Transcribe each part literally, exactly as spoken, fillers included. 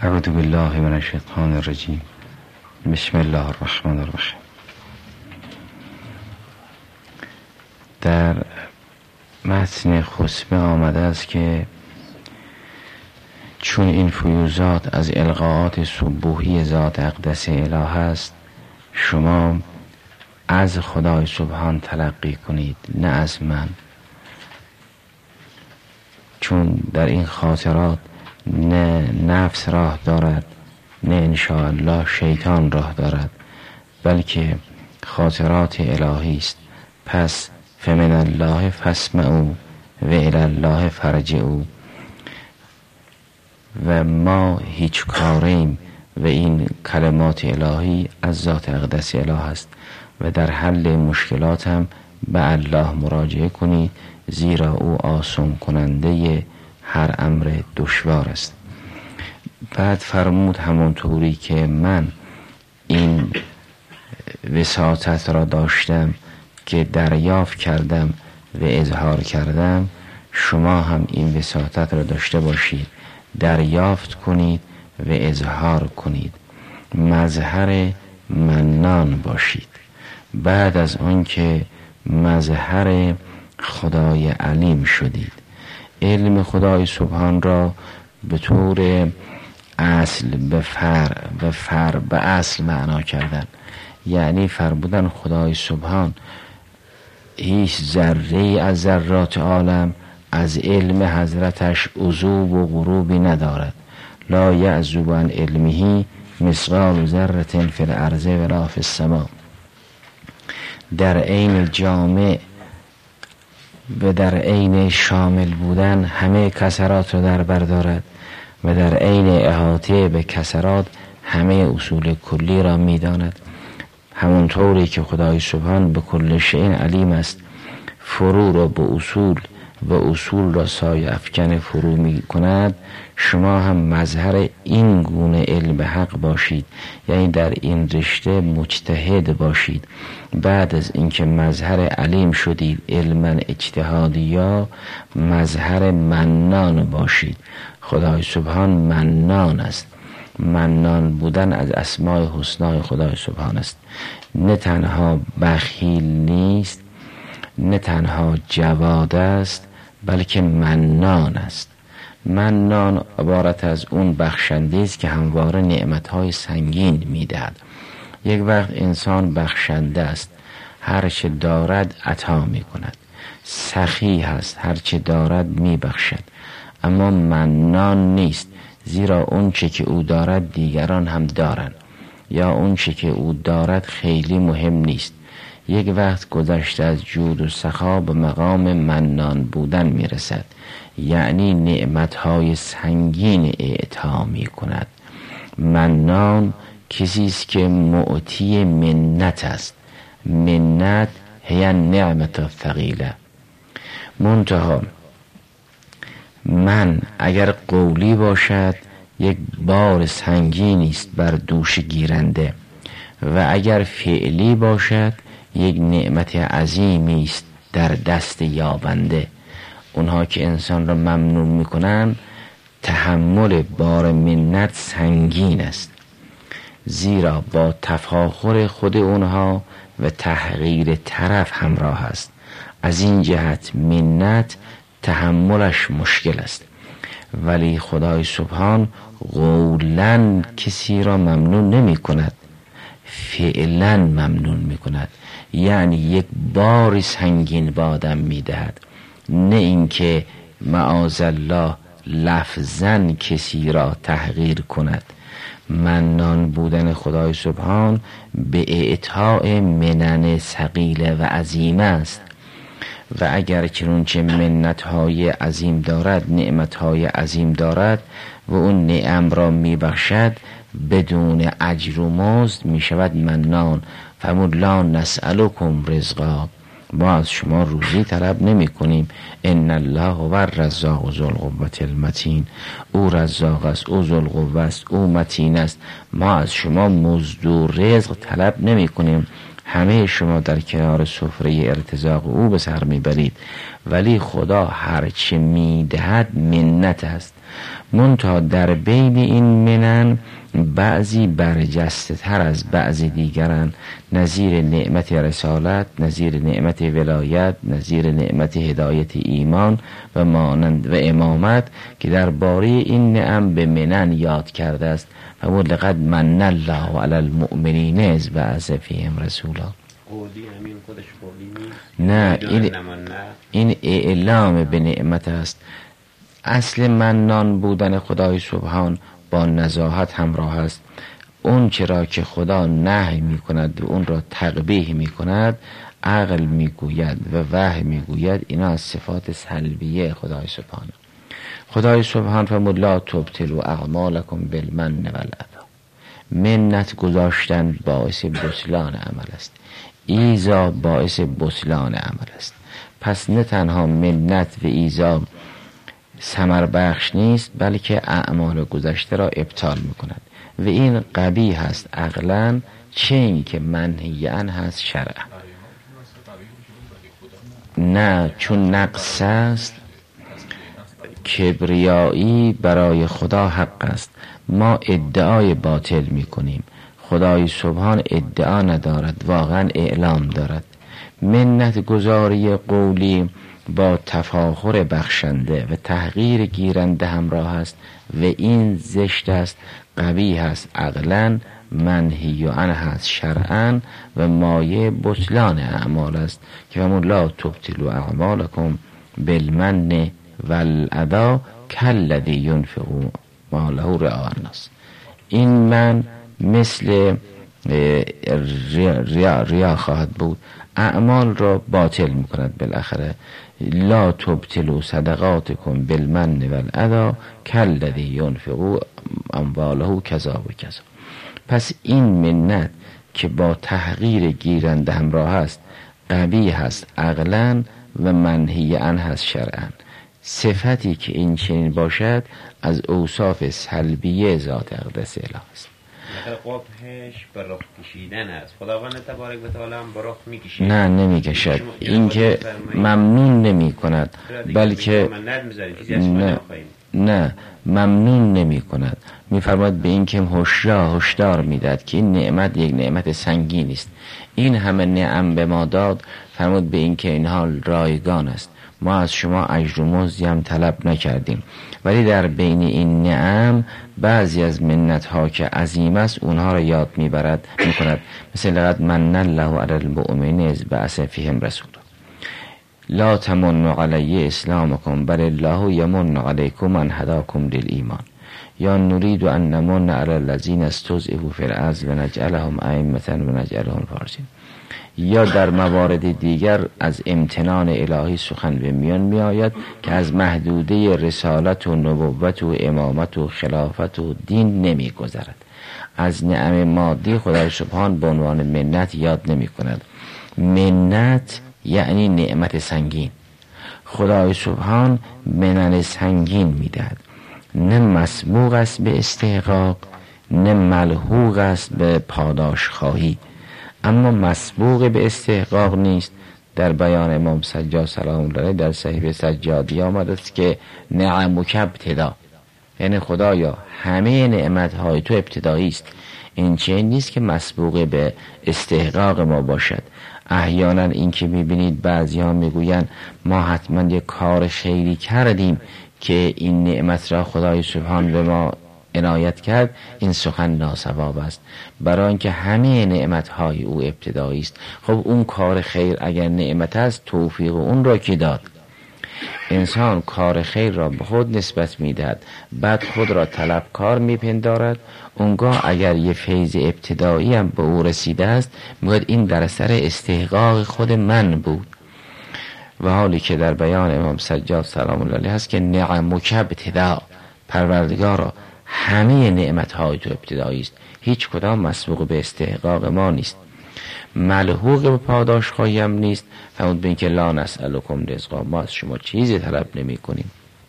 اعوذ بالله من الشیطان الرجیم. بسم الله الرحمن الرحیم. در متن خطبه آمده است که چون این فیوزات از القاءات سبوحی ذات اقدس اله است، شما از خدای سبحان تلقی کنید، نه از من، چون در این خاطرات نه نفس راه دارد، نه انشاءالله شیطان راه دارد، بلکه خاطرات الهی است. پس فمن الله فاسمعوا و الی الله فارجعوا. و ما هیچ کاریم و این کلمات الهی از ذات اقدس اله است و در حل مشکلات هم به الله مراجعه کنید، زیرا او آسان کننده هر امر دشوار است. بعد فرمود همونطوری که من این وساطت را داشتم که دریافت کردم و اظهار کردم، شما هم این وساطت را داشته باشید، دریافت کنید و اظهار کنید، مظهر منان باشید. بعد از آن که مظهر خدای علیم شدید، علم خدای سبحان را به طور اصل به فر و فر به اصل معنا کردن، یعنی فرمودن خدای سبحان هیچ ذره از ذرات عالم از علم حضرتش عزوب و غروبی ندارد. لا یعزب عن علمه مثقال ذره فی الارض ولا فی السماء. در عین جامع و در عین شامل بودن همه کسرات را در بر دارد و در عین احاطه به کسرات همه اصول کلی را می داند. همونطوری که خدای سبحان به کل شیء علیم است، فرو را به اصول و اصول را سایه افکن فرو می کند، شما هم مظهر این گونه علم حق باشید، یعنی در این رشته مجتهد باشید. بعد از اینکه مظهر علیم شدید، علما اجتهادیا، مظهر منان باشید. خدای سبحان منان است. منان بودن از اسماء حسنای خدای سبحان است. نه تنها بخیل نیست، نه تنها جواد است، بلکه منان است. منان عبارت از اون بخشنده است که همواره نعمتهای سنگین میدهد. یک وقت انسان بخشنده است، هر چه دارد عطا می کند، سخی هست، هر چه دارد می بخشد. اما منان نیست، زیرا اون چه که او دارد دیگران هم دارند، یا اون چه که او دارد خیلی مهم نیست. یک وقت گذشته از جود و سخا به مقام منان بودن می رسد، یعنی نعمتهای سنگین اعطا می کند. منان کسی است که معطی منت است. منت هی نعمت الثقیله. منتها من اگر قولی باشد یک بار سنگینی است بر دوش گیرنده، و اگر فعلی باشد یک نعمت عظیمی است در دست یابنده. اونها که انسان را ممنون میکنن، تحمل بار منت سنگین است، زیرا با تفاخر خود اونها و تحقیر طرف همراه است. از این جهت منت تحملش مشکل است. ولی خدای سبحان قولاً کسی را ممنون نمی کند، فعلاً ممنون می کند، یعنی یک بار سنگین به آدم می دهد، نه اینکه معاذالله لفظاً کسی را تحقیر کند. منان بودن خدای سبحان به اعطاء منن ثقیله و عظیمه است. و اگر چنانچه منتهای عظیم دارد، نعمتهای عظیم دارد و اون نعم را می بخشد بدون اجر و مزد، می شود منان. فرمود لا نسألکم رزقا، ما از شما روزی طلب نمی کنیم. ان الله هو الرزاق ذو القوة المتین. او رزاق است، او ذو القوة است، او متین است. ما از شما مزد و رزق طلب نمی کنیم. همه شما در کنار سفره ارتزاق او به سر میبرید ولی خدا هرچه میدهد منت است. منتها در بین این منن بعضی برجسته تر از بعضی دیگرن، نظیر نعمت رسالت، نظیر نعمت ولایت، نظیر نعمت هدایت ایمان و مانند و امامت که درباره این نعم به منن یاد کرده است. و لقد من الله علی المؤمنین اذ بعث فیهم رسولا. نه، این این اعلام به نعمت است. اصل منان بودن خدای سبحان با نزاهت همراه است. اون چرا که خدا نهی می کند و اون را تقبیح می کند، عقل می گوید و وحی می گوید اینا از صفات سلبیه خدای سبحان. خدای سبحان فرمود لا تبطلوا اعمالکم بالمن والعطا. منت گذاشتن باعث بطلان عمل است، ایذا باعث بطلان عمل است. پس نه تنها منت و ایذا ثمر بخش نیست، بلکه اعمال گذشته را ابطال می کند و این قبیح هست عقلاً، چه این که منهی عنه هست شرعاً. نه، چون نقص است، کبریایی برای خدا حق است. ما ادعای باطل می کنیم، خدای سبحان ادعا ندارد، واقعا اعلام دارد. منت گذاری قولی با تفاخر بخشنده و تحقیر گیرنده همراه است و این زشت است، قبیح است عقلاً، منهی عنه هست شرعاً و مایه بطلان اعمال است که فرمود لا تبطلوا اعمالکم بالمن والعطا کالذی ینفق ماله رئاء الناس. این من مثل ریا, ریا, ریا خواهد بود، اعمال را باطل می کند بالاخره. لا تبطلوا صدقاتکم بالمن والعطا کالذی ینفق امواله کذا و کذا. پس این منت که با تحقیر گیرنده همراه است قبیح است عقلاً و منهی عنه هست شرعاً. صفتی که این چنین باشد از اوصاف سلبیه ذات اقدس الهی است. قبحش به رخ کشیدن است. خداوند تبارک و تعالی هم به رخ میکشید. نه نمیکشد، این که ممنون نمی کند بلکه نه نه ممنون نمی کند، میفرماید به این که هشدار هشدار میداد که این نعمت یک نعمت سنگین است. این همه نعم به ما داد، فرمود به این که این حال رایگان است، ما از شما اجر و مزدی هم طلب نکردیم، ولی در بین این نعم بعضی از منت ها که عظیم است اونها را یاد میبرد میکند. مثل لقد من الله علی المؤمنین اذ بعث فیهم رسولا لا تمنوا علی اسلامکم بل الله یمن علیکم ان هداکم للایمان یا نرید ان نمن علی الذین استضعفوا فی الارض و نجعلهم ائمة و نجعلهم الوارثین. یا در موارد دیگر از امتنان الهی سخن به میان می آید که از محدوده رسالت و نبوت و امامت و خلافت و دین نمی گذرد. از نعم مادی خدای سبحان به عنوان منت یاد نمی کند. منت یعنی نعمت سنگین. خدای سبحان منن سنگین می دهد، نه مسبوق است به استحقاق، نه ملحوق است به پاداش خواهی. اما مسبوق به استحقاق نیست. در بیان امام سجاد سلام الله علیه در صحیفه سجادی آمده است که نعمک ابتدا، یعنی خدایا همه نعمت‌های تو ابتدایی است. این چه نیست که مسبوق به استحقاق ما باشد. احیانا این که می‌بینید بعضی ها میگویند ما حتما یک کار خیری کردیم که این نعمت را خدای سبحان به ما عنایت کرد، این سخن ناصواب است، برای اینکه همه نعمت‌های او ابتدایی است. خب اون کار خیر اگر نعمت است، توفیق اون را کی داد؟ انسان کار خیر را به خود نسبت میدهد، بعد خود را طلبکار میپندارد. اونگاه اگر یه فیض ابتدایی هم به او رسیده است، میگوید این در اثر استحقاق خود من بود. و حالی که در بیان امام سجاد سلام الله علیه هست که نعمک ابتدا، پروردگارا همه نعمت‌های تو ابتدایی است، هیچ کدام مسبوق به استحقاق ما نیست، ملحوق به پاداش خواهی هم نیست. فرمود به این که لا نسألکم رزقا، ما از شما چیزی طلب نمی کنیم.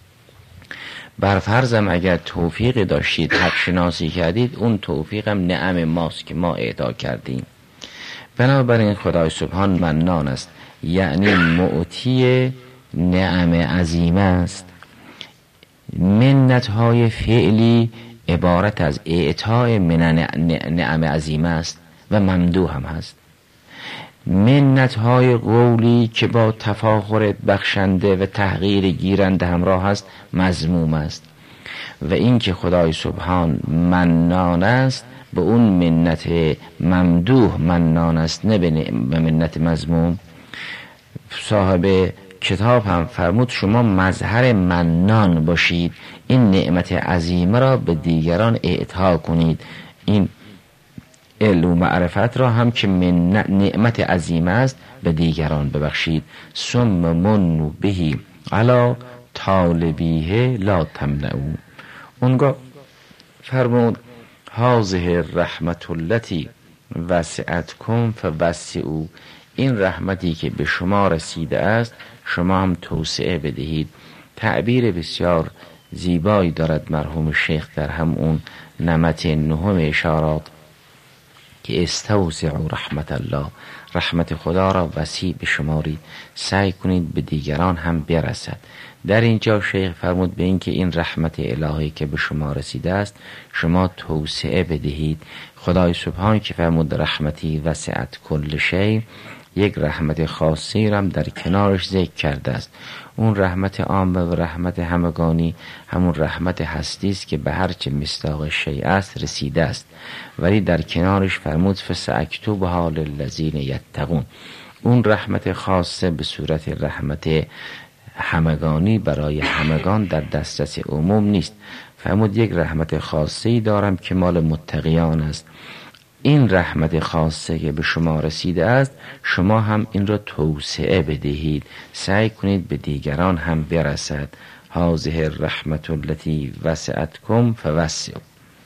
بر فرضم اگر توفیق داشتید، حق شناسی کردید، اون توفیقم نعم ماست که ما اعطا کردیم. بنابراین خدای سبحان منان است، یعنی معطی نعم عظیم است. منت های فعلی عبارت از اعطای من نعم عظیم است و ممدوح هم هست. منت های قولی که با تفاخر بخشنده و تحقیر گیرنده همراه است مذموم است. و این که خدای سبحان منان است به اون منت ممدوح منان است، نه به منت مذموم. صاحب کتاب هم فرمود شما مظهر منان باشید، این نعمت عظیمه را به دیگران اعطا کنید. این علم و معرفت را هم که من نعمت عظیمه است به دیگران ببخشید. ثم منوا بهی علی طالبیه لا تمنعوا. اونگاه فرمود هذه رحمت التی وسعتکم فوسعوا. این رحمتی که به شما رسیده است شما هم توسعه بدهید. تعبیر بسیار زیبایی دارد مرحوم شیخ در هم اون نمط نهم اشارات که استوسعوا رحمت الله، رحمت خدا را وسیع بشمارید، سعی کنید به دیگران هم برسد. در اینجا شیخ فرمود به این که این رحمت الهی که به شما رسیده است شما توسعه بدهید. خدای سبحان که فرمود رحمتی وسعت کل شیء، یک رحمت خاصی را هم در کنارش ذکر کرده است. اون رحمت عامه و رحمت همگانی همون رحمت هستی است که به هر چه مصداق شیء است رسیده است، ولی در کنارش فرمود فساکتبها للذین یتقون. اون رحمت خاصه به صورت رحمت همگانی برای همگان در دسترس عموم نیست. فرمود یک رحمت خاصی دارم که مال متقیان است. این رحمت خاصه که به شما رسیده است شما هم این را توسعه بدهید، سعی کنید به دیگران هم برسد. هذه الرحمت التي وسعتکم فوسعوا.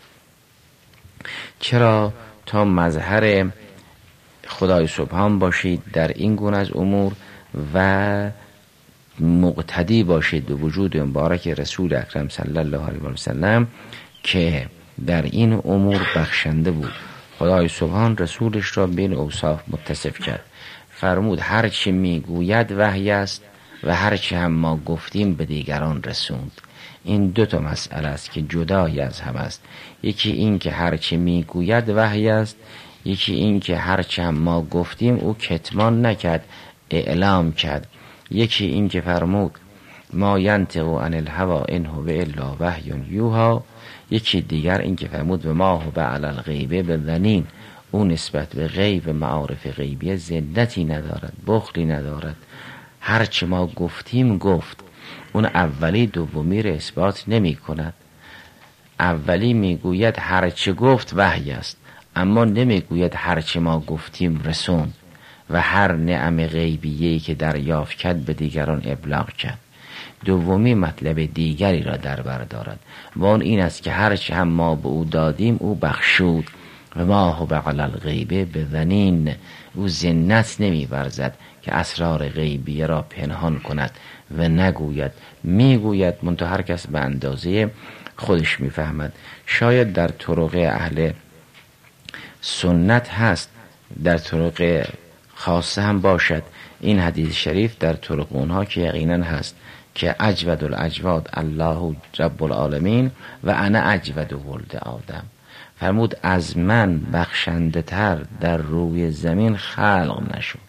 چرا؟ تا مظهر خدای سبحان باشید در این گونه از امور و مقتدی باشید به وجود مبارک رسول اکرم صلی الله علیه و سلم که در این امور بخشنده بود. خدای سبحان رسولش را بین اوصاف متصف کرد. فرمود هر چی میگوید وحی است و هر چی هم ما گفتیم به دیگران رسوند. این دو تا مسئله است که جدای از هم است. یکی این که هر چی میگوید وحی است، یکی این که هر چی هم ما گفتیم او کتمان نکرد، اعلام کرد. یکی این که فرمود ما ینطق عن الهوی ان هو الا وحی یوحی. یکی دیگر این که فرمود و ما هو علی الغیب بضنین، او نسبت به غیب معارف غیبیه ذلتی ندارد، بخلی ندارد، هرچه ما گفتیم گفت. اون اولی دومی را اثبات نمی کند. اولی میگوید هرچه گفت وحی است، اما نمیگوید هرچه ما گفتیم رسوند و هر نعم غیبیه‌ای که دریافت کرد به دیگران ابلاغ کرد. دومی مطلب دیگری را در بر دارد و آن این است که هرچه هم ما به او دادیم او بخشود و ما هو علی الغیب بضنین. او ذنت نمی ورزد که اسرار غیبیه را پنهان کند و نگوید، میگوید منتها هر کس به اندازه خودش میفهمد. شاید در طرق اهل سنت هست، در طرق خاصه هم باشد. این حدیث شریف در طرق اونها که یقینا هست که اجود الاجواد الله رب العالمین و انا اجود ولد آدم. فرمود از من بخشنده تر در روی زمین خلق نشد.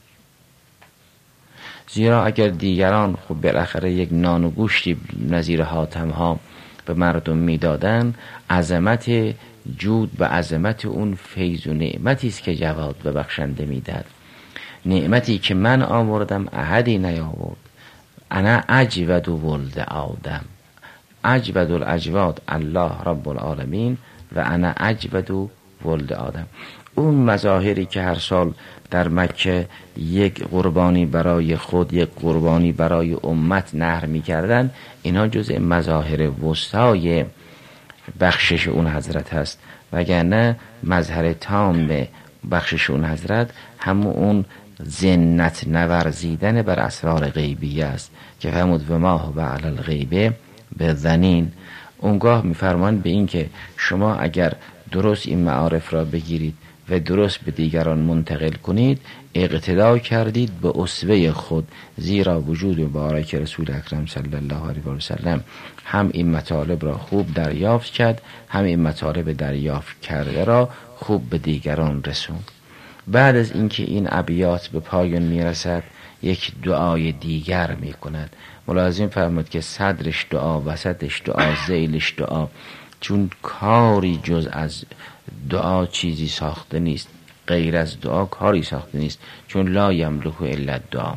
زیرا اگر دیگران خب بالاخره یک نان و گوشتی نظیر حاتم ها به مردم میدادن، عظمت جود به عظمت اون فیض و نعمتی است که جواد به بخشنده میداد. نعمتی که من آوردم احدی نیاورد. انا اجود ولد آدم، اجود الاجواد الله رب العالمین و انا اجود ولد آدم. اون مظاهری که هر سال در مکه یک قربانی برای خود یک قربانی برای امت نهر می‌کردند، اینا جزء مظاهر وسطای بخشش اون حضرت هست، وگرنه مظهر تام بخشش اون حضرت همون اون ذنت نورزیدن بر اسرار غیبیه است که فرمود و ما هو علی الغیب بضنین. اونگاه میفرمان به این که شما اگر درست این معارف را بگیرید و درست به دیگران منتقل کنید، اقتدا کردید به اسوه خود، زیرا وجود مبارک رسول اکرم صلی الله علیه و سلم هم این مطالب را خوب دریافت کرد، هم این مطالب دریافت کرده را خوب به دیگران رسوند. بعد از اینکه این ابیات به پایان میرسد، یک دعای دیگر میکند. ملاحظه فرمود که صدرش دعا، وسطش دعا، ذیلش دعا، چون کاری جز از دعا چیزی ساخته نیست، غیر از دعا کاری ساخته نیست، چون لا یملک الا دعا.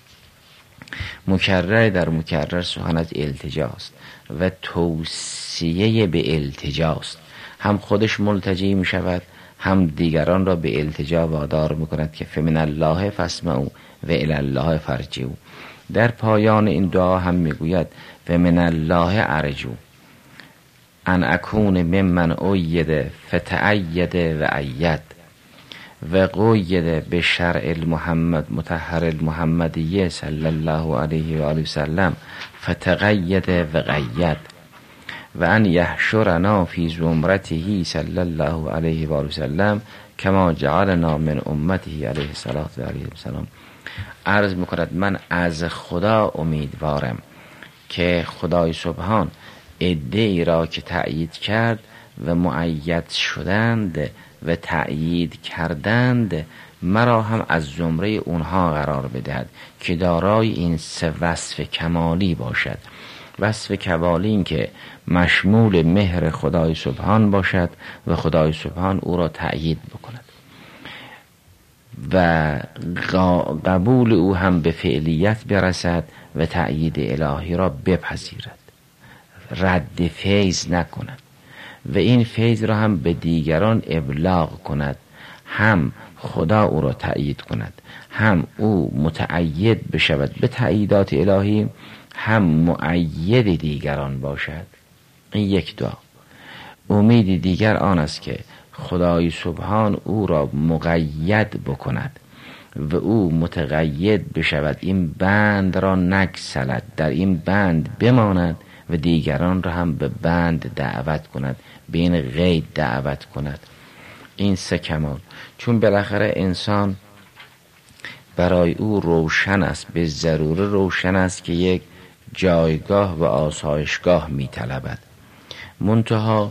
مکرر در مکرر سخن از التجاست و توصیه به التجاست. هم خودش ملتجی می شود، هم دیگران را به التجا وادار می کند که فمن الله فاسمعوا و الی الله فارجعوا. در پایان این دعا هم می گوید فمن الله ارجو ان اکون ممن اید فتأید و اید و قید به شرع المحمد مطهر المحمدیه صلی الله علیه و آله و سلم فتقید و قید و ان یحشرنا فی زمرته صلی الله علیه و آله و سلم کما جعلنا من امته علیه الصلاة و علیه السلام. عرض میکند من از خدا امیدوارم که خدای سبحان عده‌ای را که تأیید کرد و مؤید شدند و تأیید کردند، مرا هم از زمره اونها قرار بدهد که دارای این سه وصف کمالی باشد. وصف کمالی این که مشمول مهر خدای سبحان باشد و خدای سبحان او را تأیید بکند و قبول او هم به فعلیت برسد و تأیید الهی را بپذیرد، رد فیض نکند و این فیض را هم به دیگران ابلاغ کند، هم خدا او را تأیید کند، هم او متأید بشود به تأییدات الهی، هم مؤید دیگران باشد. این یک دعا. امید دیگر آن است که خدای سبحان او را مقید بکند و او متقید بشود، این بند را نگسلد، در این بند بماند و دیگران را هم به بند دعوت کند، به این قید دعوت کند. این سه کمال. چون بالاخره انسان برای او روشن است، به ضروره روشن است که یک جایگاه و آسایشگاه می طلبد. منتها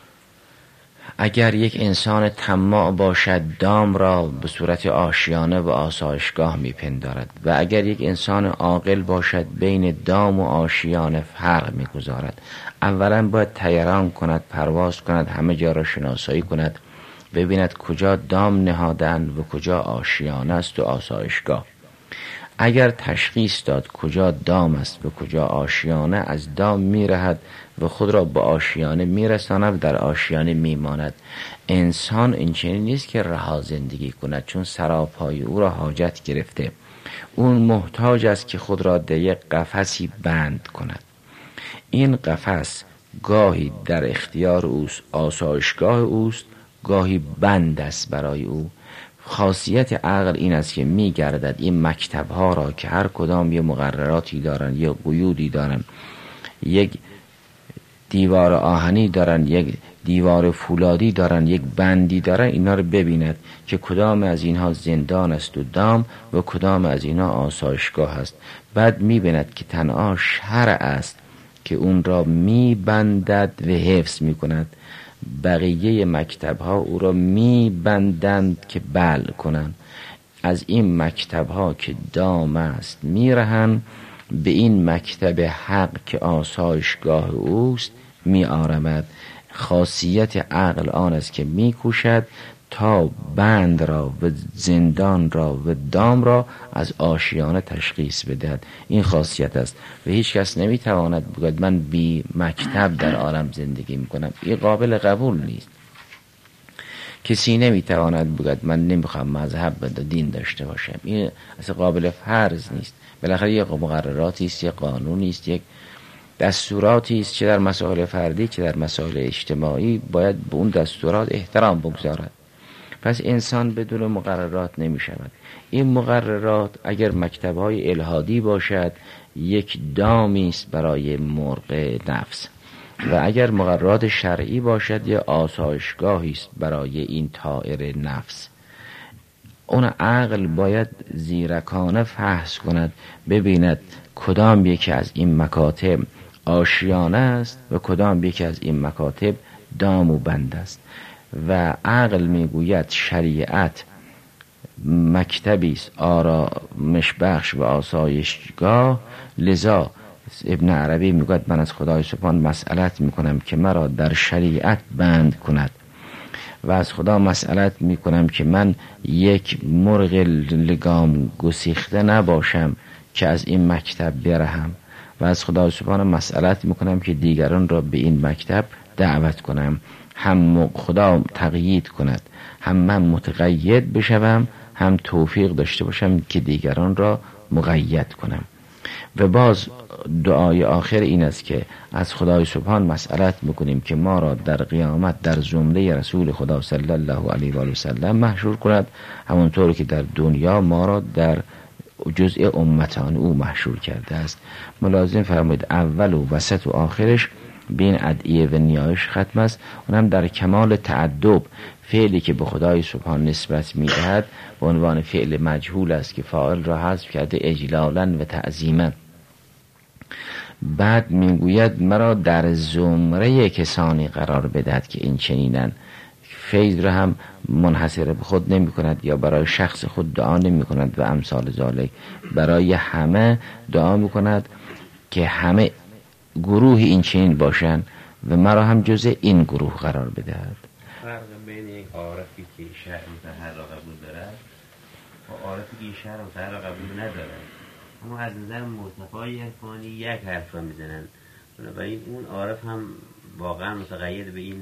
اگر یک انسان طماع باشد، دام را به صورت آشیانه و آسایشگاه می پندارد و اگر یک انسان عاقل باشد، بین دام و آشیانه فرق می گذارد. اولا باید طیران کند، پرواز کند، همه جا را شناسایی کند، ببیند کجا دام نهادن و کجا آشیانه است و آسایشگاه. اگر تشخیص داد کجا دام است و کجا آشیانه، از دام میرهد و خود را به آشیانه میرساند و در آشیانه میماند. انسان این چنین نیست که رها زندگی کند، چون سراپای او را حاجت گرفته. اون محتاج است که خود را در یک قفسی بند کند. این قفس گاهی در اختیار اوست، آسایشگاه اوست، گاهی بند است برای او. خاصیت عقل این است که می گردد این مکتب ها را که هر کدام یه مقرراتی دارن، یه قیودی دارن، یک دیوار آهنی دارن، یک دیوار فولادی دارن، یک بندی دارن، اینا رو ببیند که کدام از اینها زندان است و دام و کدام از اینها آسایشگاه است. بعد می بیند که تنها شرع است که اون را می بندد و حفظ می کند. بقیه مکتب ها او را می بندند که بل کنند. از این مکتب ها که دام است می رهند، به این مکتب حق که آسایشگاه اوست می آرمد. خاصیت عقل آن است که می کوشد تا بند را و زندان را و دام را از آشیانه تشخیص بدهد. این خاصیت است و هیچ کس نمی تواند بگوید من بی مکتب در عالم زندگی می کنم. این قابل قبول نیست. کسی نمی تواند بگوید من نمیخوام مذهب و دین داشته باشم. این اصلا قابل فرض نیست. بالاخره یک مقرراتی است، یک قانونی است، یک دستوراتی است، چه در مسائل فردی چه در مسائل اجتماعی باید به اون دستورات احترام بگذارد. پس انسان بدون مقررات نمی شود. این مقررات اگر مکتب‌های الهادی باشد، یک دامی است برای مرغ نفس. و اگر مقررات شرعی باشد یه آسایشگاهی است برای این طائر نفس. اون عقل باید زیرکانه فحص کند، ببیند کدام یکی از این مکاتب آشیانه است و کدام یکی از این مکاتب دام و بند است. و عقل میگوید شریعت مکتبی است آرامش بخش و آسایشگاه، لذا ابن عربی میگوید من از خدای سبحان مسئلت میکنم که مرا در شریعت بند کند و از خدا مسئلت میکنم که من یک مرغ لگام گسیخته نباشم که از این مکتب برهم و از خدا سبحان مسئلت میکنم که دیگران را به این مکتب دعوت کنم، هم خدا تقیید کند، هم من متقید بشوم، هم توفیق داشته باشم که دیگران را مقید کنم. و باز دعای آخر این است که از خدای سبحان مسئلت میکنیم که ما را در قیامت در زمره رسول خدا صلی الله علیه و آله و سلم محشور کند، همونطور که در دنیا ما را در جزء امتان او محشور کرده است. ملازم فرمایید اول و وسط و آخرش بین ادعیه و نیایش ختم است. اونم در کمال تعدب، فعلی که به خدای سبحان نسبت میدهد به عنوان فعل مجهول است که فاعل را حذف کرده اجلالا و تعظیما. بعد میگوید مرا در زمره کسانی قرار بدهد که این چنینن. فیض را هم منحصر به خود نمی کند یا برای شخص خود دعا نمی کند و امثال ذالک، برای همه دعا می کند که همه گروه این چنین باشند و مرا هم جزء این گروه قرار بدهد. فرق بین یک عارفی که شرع مطهر را قبول دارد و عارفی که شرع مطهر را قبول ندارد، اما از نظر مرتفعی عرفانی یک حرف را میزنند. بنابراین اون عارف هم واقعا متقید به این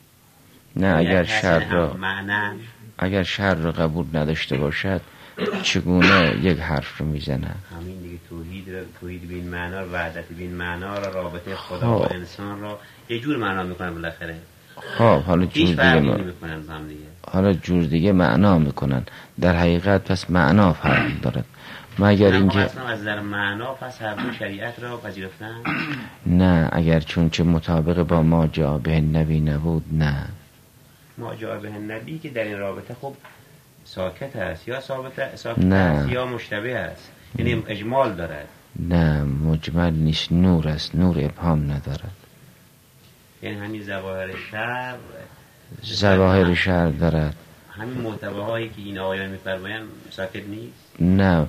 نه اگر شر را معنی اگر شر را قبول نداشته باشد چگونه یک حرف رو میزنه؟ همین دیگه توحید را، توحید به این معنا، وحدت به این معنا را، رابطه خدا و انسان را یه جور معنا میکنن بالاخره. خب حالا جور دیگه ما... میکنن هم دیگه. حالا جور دیگه معنا میکنن، در حقیقت پس معنا فرق دارد. مگر اینکه اصلا از در معنا پس هر دو شریعت را پذیرفتن؟ نه، اگر چون چه مطابق با ما جا به نبی نبود، نه ما جا به نبی که در این رابطه خب ساکت است یا ثابت ساکت نه. است یا مشتبه است، یعنی اجمال دارد. نه مجمل نیست، نور است، نور ابهام ندارد. یعنی همین ظواهر شر ظواهر شر دارد، همین محتواهایی که این آقایان می‌فرمایند ساکت نیست. نه،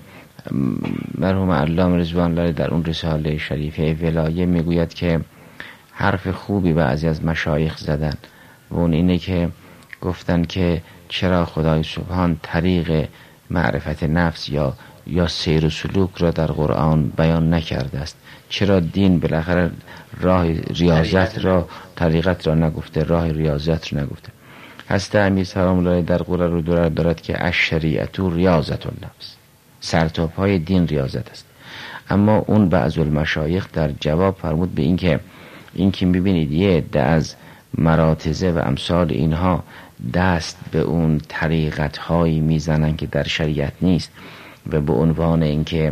مرحوم علامه رضوان الله در اون رساله شریفه ولایه میگوید که حرف خوبی بعضی از مشایخ زدن و اون اینه که گفتن که چرا خدای سبحان طریق معرفت نفس یا یا سیر و سلوک را در قرآن بیان نکرده است؟ چرا دین بالاخره راه ریاضت را، طریقت را نگفته، راه ریاضت را نگفته؟ هسته امیر سلام الله در قرآن رو دارد, دارد که الشریعت ریاضت النفس، سرتاپ های دین ریاضت است. اما اون بعض المشایخ در جواب فرمود به این که این که میبینید یه عده از مراتزه و امثال اینها دست به اون طریقت هایی میزنن که در شریعت نیست و به عنوان اینکه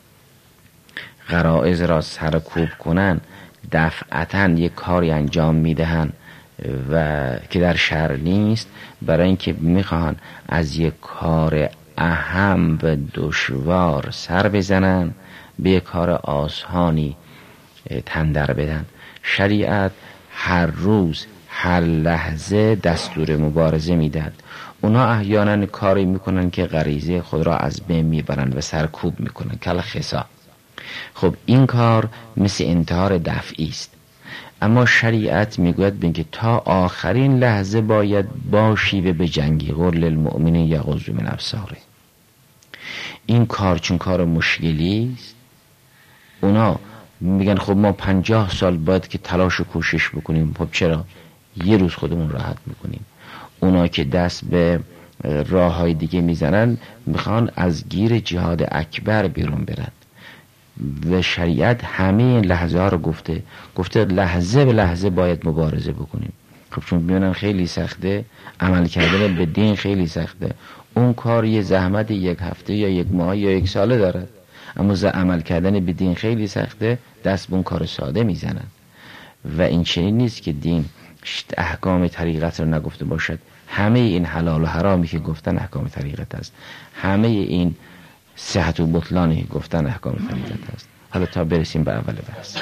غرائز را سرکوب کنن دفعتاً یک کاری انجام میدهن و که در شرع نیست، برای اینکه میخوان از یک کار اهم و دشوار سر بزنن به یک کار آسانی تندر بدن. شریعت هر روز هر لحظه دستور مبارزه میدهد. اونا احیانا کاری میکنن که غریزه خود را از بین میبرن و سرکوب میکنن، کل خسا. خب این کار مثل انتحار دفعی است. اما شریعت میگوید بین که تا آخرین لحظه باید باشی و به جنگی، قل للمؤمنین یغضوا من ابصارهم. این کار چون کار مشکلی است، اونا میگن خب ما پنجاه سال باید که تلاش و کوشش بکنیم. خب چرا؟ یه روز خودمون راحت میکنیم. اونا که دست به راه های دیگه میزنن میخوان از گیر جهاد اکبر بیرون برن و شریعت همه لحظه ها رو گفته گفته لحظه به لحظه باید مبارزه بکنیم. خب چون میبینن خیلی سخته، عمل کردن به دین خیلی سخته، اون کار یه زحمت یک هفته یا یک ماه یا یک ساله دارد، اما عمل کردن به دین خیلی سخته، دست به اون کار ساده میزنن. و این چنین نیست که دین احکام طریقت رو نگفته باشد. همه این حلال و حرامی که گفتن احکام طریقت است، همه این صحت و بطلانی که گفتن احکام طریقت است. حالا تا برسیم به اول بحث.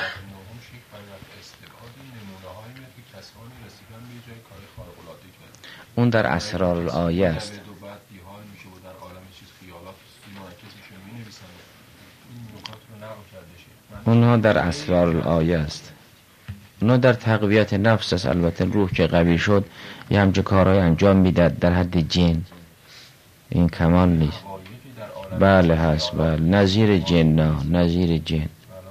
اون در اسرار الآیه است. اونها در اسرار الآیه است. اونها در تقویت نفس است. البته روح که قوی شد یه همچه کارهای انجام میداد در حد جن، این کمال نیست. بله هست، بله نظیر جن، نه نظیر جن.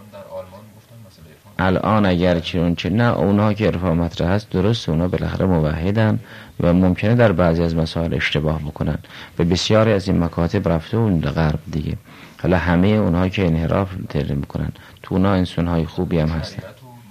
الان اگر چه اون چه نه، اونها که عرفان مطرح هست درست، اونها بالاخره موحدن و ممکنه در بعضی از مسائل اشتباه بکنن و بسیاری از این مکاتب رفته اون غرب دیگه. حالا همه اونها که انحراف تر میکنن، تو اونها انسانهای خوبی هم هستن.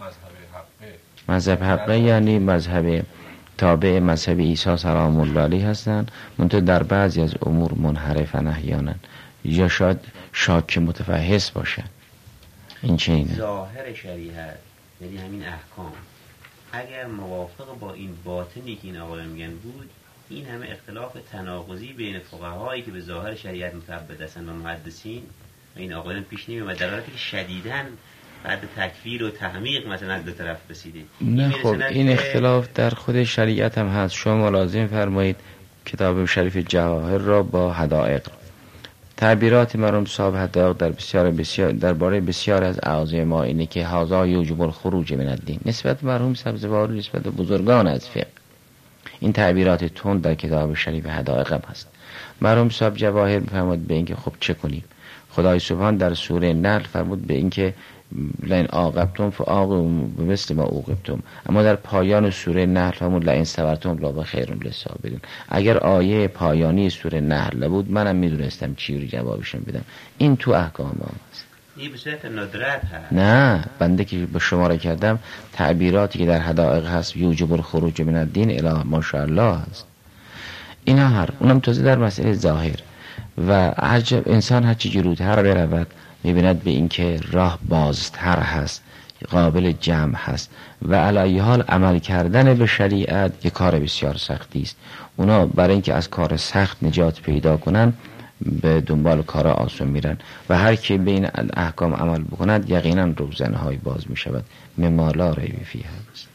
مذهب حقه یعنی مذهب تابع مذهب عیسی سلام الله علیه هستن، منتها در بعضی از امور منحرفن احیانا، یا شاید شاک متفحص باشن. این چه اینه؟ ظاهر شریعت یعنی همین احکام اگر موافق با این باطنی که این آقایان میگن بود، این همه اختلاف تناقضی بین فقهایی که به ظاهر شریعت متعبد هستن و محدثین و این آقایان پیش نمیاد، در حالی که شدیداً بعد تکفیر و تحمیق مثلا از دو طرف رسیده. نه خب این اختلاف در خود شریعت هم هست. شما لازم فرمایید کتاب شریف جواهر را با حدائق، تعبیرات مرحوم صاحب حدائق در بسیار بسیار درباره بسیار از اعاضه ما اینه که هذا یوجب الخروج من الدین، نسبت مرحوم سبزواری، نسبت به بزرگان از فقه. این تعبیرات تند در کتاب شریف حدائق هم هست. مرحوم صاحب جواهر میفرمود به اینکه خب چه کنیم. خدای سبحان در سوره نحل فرمود به اینکه لئن عاقبتم فعاقبوا بمثل ما عوقبتم، اما در پایان سوره نحل فرمود لئن صبرتم لخیر للصابرین. اگر آیه پایانی سوره نحل نبود منم میدونستم چی رو جوابشون بدم. این تو احکام ما هست. این به صورت ندرت هست. نه بنده که به شماره کردم تعبیراتی که در حدائق هست یوجب الخروج من الدین الی ماشاءالله هست. اینا هر اونم تازه در مسئله ظاهر و عجب انسان هر چی جلوتر برود میبیند به اینکه راه بازتر هست، قابل جمع هست و علی حال عمل کردن به شریعت یک کار بسیار سختی است. اونا برای اینکه از کار سخت نجات پیدا کنن به دنبال کار آسان میرن و هر کی به این احکام عمل بکند یقینا روزنهای باز میشود. مما لا ریب فیه هست.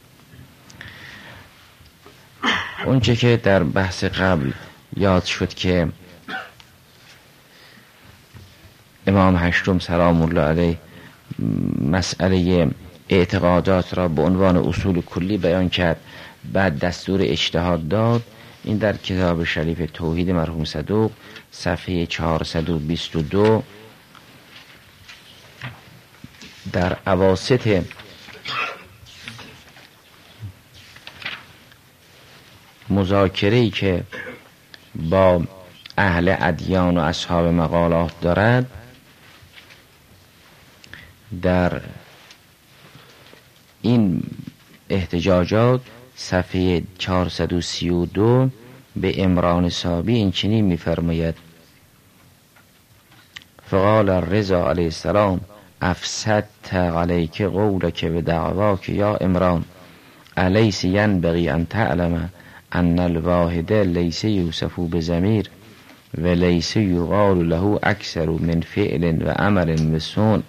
اون چه که در بحث قبل یاد شد که امام هشتم سلام الله علیه مسئله اعتقادات را به عنوان اصول کلی بیان کرد، بعد دستور اجتهاد داد. این در کتاب شریف توحید مرحوم صدوق صفحه چهارصد و بیست و دو در اواسط مذاکره‌ای که با اهل ادیان و اصحاب مقالات دارد، در این احتجاجات صفحه چهارصد و سی و دو به عمران صابی این چنین می‌فرماید: فقال الرضا علیه السلام افسدت علیک قولک و دعواک یا عمران الیس ینبغی ان تعلم ان الواحد لیس یوصف بضمیر و لیس یقال له اکثر من فعل و عمل و صنع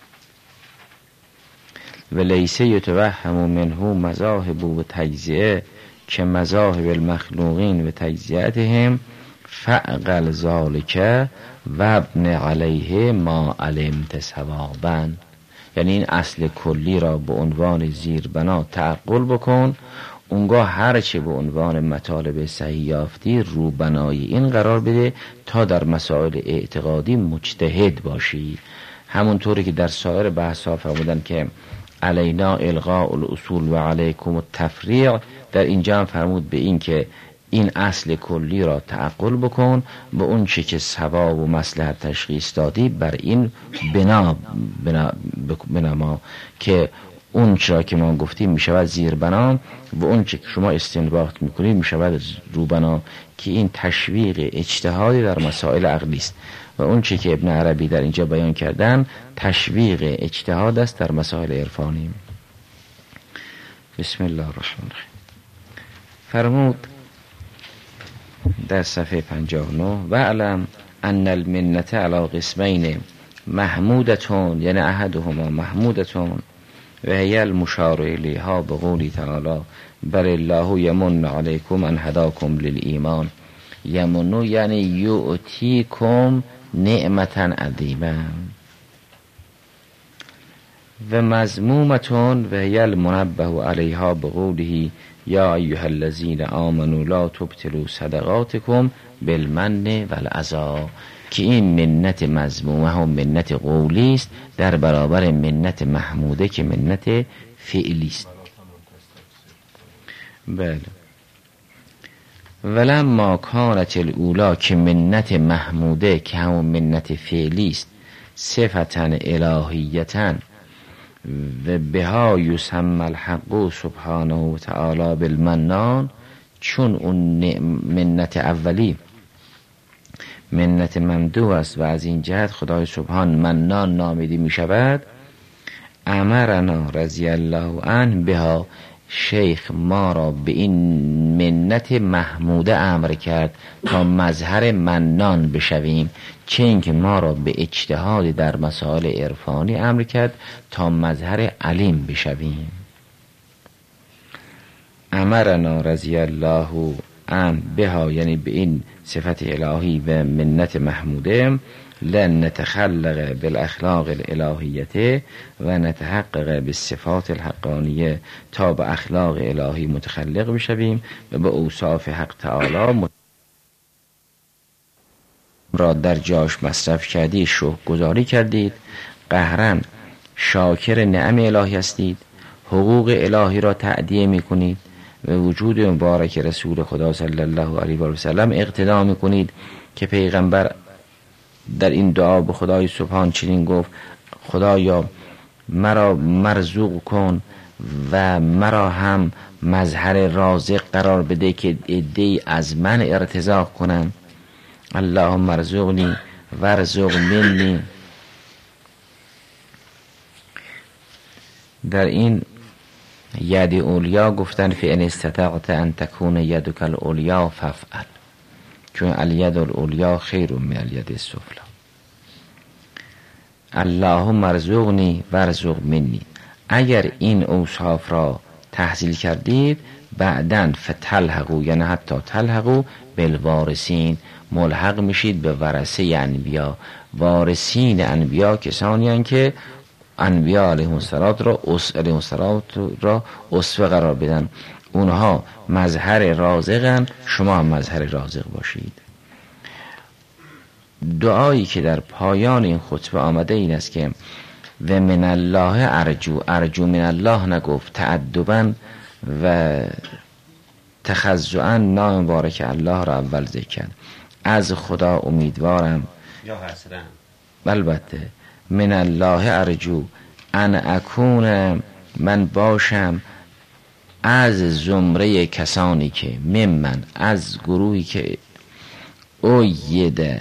و لیس یتوهم منه مذاهب و تجزیه که مذاهب المخلوقین و تجزیتهم فعقل ذالک و ابن علیه ما علمت ثوابا. یعنی این اصل کلی را به عنوان زیربنا تعقل بکن، اونگاه هرچه به عنوان مطالب صحیح یافتی رو بنای این قرار بده تا در مسائل اعتقادی مجتهد باشی. همونطوری که در سایر بحث‌ها فرمودن که علینا الغاء الاصول و علیکم التفریع، در اینجا هم فرمود به این که این اصل کلی را تعقل بکن، به اون چه که ثواب و مصلحت تشخیص دادی بر این بنا بنا, بنا ما که اون چرا که ما گفتیم میشود زیر بنا و اون چه که شما استنباط میکنید میشود رو بنا، که این تشویق اجتهادی در مسائل عقلی است و اون چه که ابن عربی در اینجا بیان کردن تشویق اجتهاد است در مسائل عرفانی. بسم الله الرحمن الرحیم. فرمود در صفحه پنجاه و نه: وعلم ان المنة علی قسمین محمودتون، یعنی احدهما محمودتون و هی المشار الیها بقولی تعالی بل الله یمن علیکم ان هداکم للایمان. یمنو یعنی یؤتیکم نعمتا عظیما. و مذمومتون و هی المنبه علیها بقوله یا ایها الذین آمنوا لا تبطلوا صدقاتکم بالمن والعذا، که این منت مذمومه هم منت قولی است در برابر منت محموده که منت فعلی است. بله. ولما کانت الاولا، که منت محموده که همون منت فعلی است، صفتن الهیتن و بها یسمى الحق سبحانه و تعالی بالمنان، چون اون منت اولی منت ممدوح است و از این جهت خدای سبحان منان نامیده می شود. امرنا رضی الله عنه بها، شیخ ما را به این منت محموده امر کرد تا مظهر منان بشویم، چه اینکه ما را به اجتهاد در مسائل عرفانی امر کرد تا مظهر علیم بشویم. امرنا رضی الله عنه بها، یعنی به این صفت الهی و منت محموده، لن نتخلق بالاخلاق الالهیته و نتحقق بالصفات الحقانیه، تا به اخلاق الهی متخلق بشویم و به اوصاف حق تعالی را در جاش مصرف کردید، شکر گزاری کردید، قهرن شاکر نعم الهی هستید، حقوق الهی را تأدیه می کنید و وجود مبارک رسول خدا صلی الله علیه و سلم اقتدا می کنید که پیغمبر در این دعا به خدای سبحان چنین گفت: خدایا مرا مرزوق کن و مرا هم مظهر رازق قرار بده که عده‌ای از من ارتزاق کنن. اللهم ارزقنی وارزق منی. در این ید اولیا گفتن فإن استطعت ان تکون یدک الاولیا فافعل، چون الید الاولیا خیر من الید السفلی. اللهم ارزقنی وارزق منی. اگر این اوصاف را تحصیل کردید، بعداً فتلحقوا، یعنی حتی تلحقوا بالوارثین، ملحق میشید به ورثه انبیا. وارثین انبیا کسانی هستند که انبیا علیهم السلام را علیهم السلام را اسوه قرار بدن. اونها مظهر رازقن، شما هم مظهر رازق باشید. دعایی که در پایان این خطبه آمده این است که و من الله ارجو، ارجو من الله نگفت، تعدبا و تخضعا نام مبارک الله را اول ذکر کرد. از خدا امیدوارم، یا حسرم، البته من الله ارجو ان اکون، من باشم از زمره کسانی که ممن، از گروهی که اوید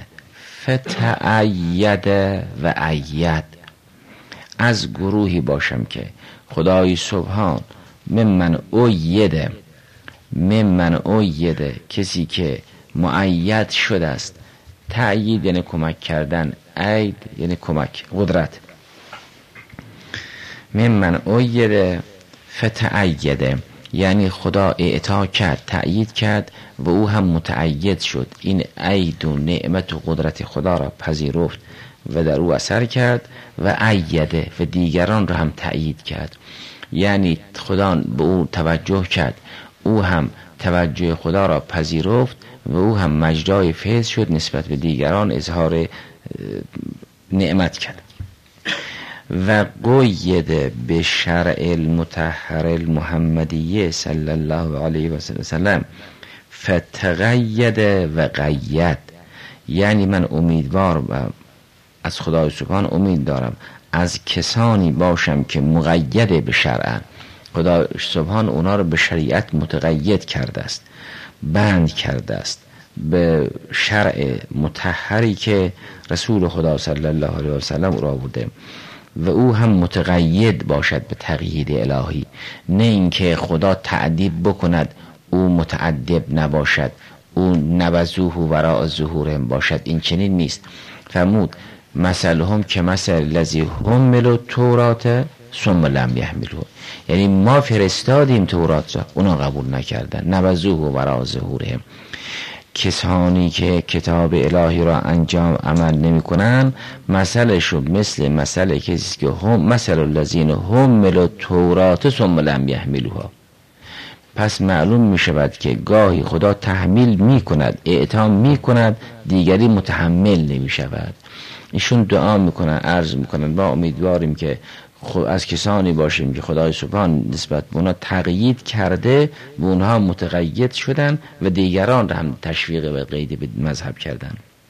فتعید و اید، از گروهی باشم که خدای سبحان ممن اوید، ممن اوید کسی که مؤید شده است. تأیید یعنی کمک کردن، اید یعنی کمک، قدرت. ممن اوید فتعید، یعنی خدا اعطا کرد، تأیید کرد و او هم متأید شد. این اید و نعمت و قدرت خدا را پذیرفت و در او اثر کرد و ایده و دیگران را هم تأیید کرد. یعنی خدا به او توجه کرد، او هم توجه خدا را پذیرفت و او هم مجرای فیض شد، نسبت به دیگران اظهار نعمت کرد. و قید به شرع المطهر المحمدیه صلی الله علیه و سلم فتقید و قید، یعنی من امیدوار و از خدای سبحان امید دارم از کسانی باشم که مقید به شرع، خدای سبحان اونا رو به شریعت متقید کرده است، بند کرده است به شرع مطهری که رسول خدا صلی الله علیه و سلم او را آورده. و او هم متقید باشد به تقیید الهی، نه اینکه خدا تعدیب بکند او متعدب نباشد، او نبذوه وراء ظهورهم باشد. این چنین نیست. فرمود مثلهم که مثل الذی حملوا التوراة ثم لم یحملوها، یعنی ما فرستادیم تورات را اونا قبول نکردن، نبذوه وراء ظهورهم. کسانی که کتاب الهی را انجام عمل نمی کنن مثلشون مثل مثل کسی که هم مثل الذین حملوا التوراة ثم لم یحملوها. پس معلوم می شود که گاهی خدا تحمیل می کند، اعطا می کند، دیگری متحمل نمی شود. ایشون دعا می کنن، عرض می کنن با امیدواریم که از کسانی باشیم که خدای سبحان نسبت به اونا تقیید کرده و اونها متقید شدن و دیگران را هم تشویق به قید به مذهب کردن.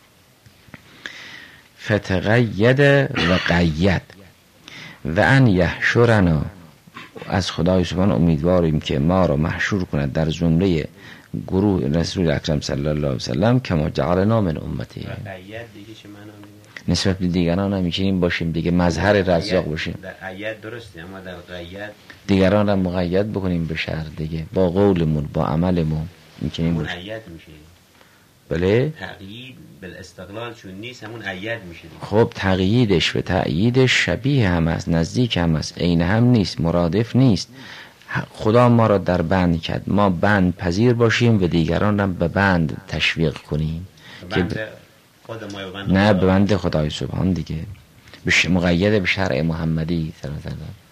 فتقید و قید و ان یحشرنا، از خدای سبحان امیدواریم که ما را محشور کند در زمره گروه رسول اکرم صلی الله علیه وسلم کما جعلنا من امتی. قید دیگه چه معنی میده؟ نسبت به دیگران هم می‌تونیم باشیم دیگه، مظهر رزاق باشیم. در قید درسته، اما در قید دیگران را مقید بکنیم به شرع دیگه، با قولمون با عملمون می‌تونیم باشیم. قید میشه. بله تقیید بالاستقلال چون نیست همون قید میشه دیگه. خب تقییدش و تأییدش شبیه هم است، نزدیک هم است، عین هم نیست، مرادف نیست. خدا ما را در بند کرد، ما بند پذیر باشیم و دیگران را به بند تشویق کنیم که خود ما بند نه به بند خدای سبحان دیگه، بش مقید به شرع محمدی صلی الله علیه و سلم.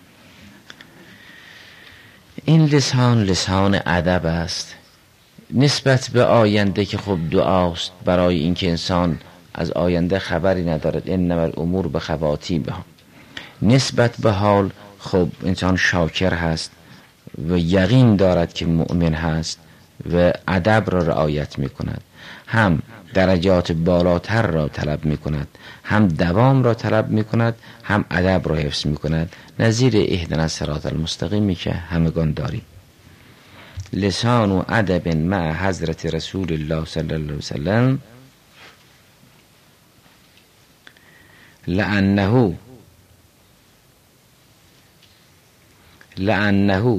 این لسان لسان ادب است نسبت به آینده که خب دعاست برای اینکه انسان از آینده خبری ندارد، انما الامور بخواتیمها. نسبت به حال خب انسان شاکر هست و یقین دارد که مؤمن هست و ادب را رعایت می کند، هم درجات بالاتر را طلب می کند، هم دوام را طلب می کند، هم ادب را حفظ می کند، نظیر اهدنا الصراط المستقیمی که همگان داریم. لسان و ادب مع حضرت رسول الله صلی الله علیه وسلم لأنه لأنه